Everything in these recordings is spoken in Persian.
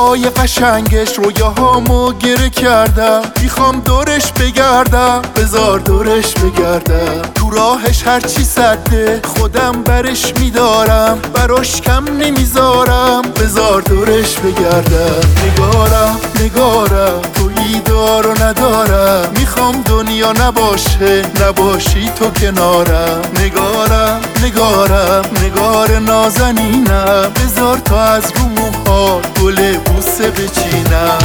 لبای قشنگش رویاهامو گره کردم، میخوام دورش بگردم، بذار دورش بگردم. تو راهش هرچی سده خودم برش میدارم، براش کم نمیذارم، بذار دورش بگردم. نگارم نگارم تویی دار و ندارم، میخوام دنیا نباشه نباشی تو کنارم. نگارم نگارم نگار نازنینم، بذار تا از رو موها گل بوسه بچینم.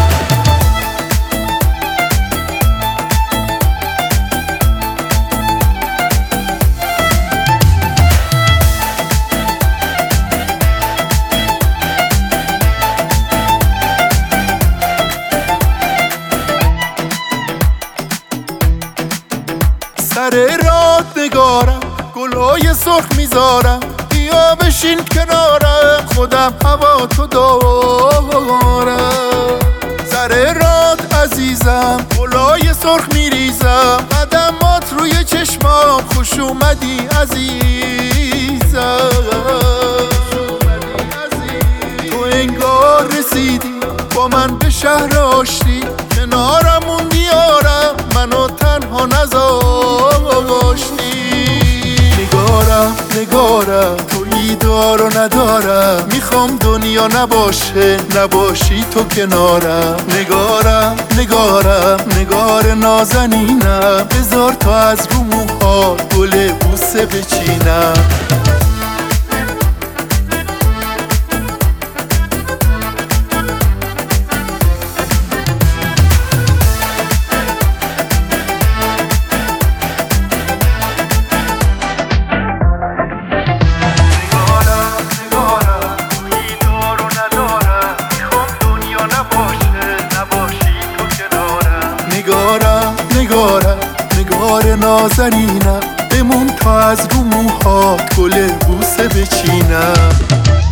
سر راه نگارم گلای سرخ میذارم، بیا بشین کنارم خودم هوا تو دارم. سر راه عزیزم گلای سرخ میریزم، قدمات روی چشمام خوش اومدی عزیزم. تو انگار رسیدی با من به شهر آشتی، کنارم موندی یارم منو تنها نذاشتی. نگارم نگارم تویی دار و ندارم، میخوام دنیا نباشه نباشی تو کنارم. نگارم نگارم نگار نازنینم، بذار تا از رو موها گل بوسه بچینم. نگارم نگارم نگار نازنینم، بمون تا از رو موهات گل بوسه بچینم.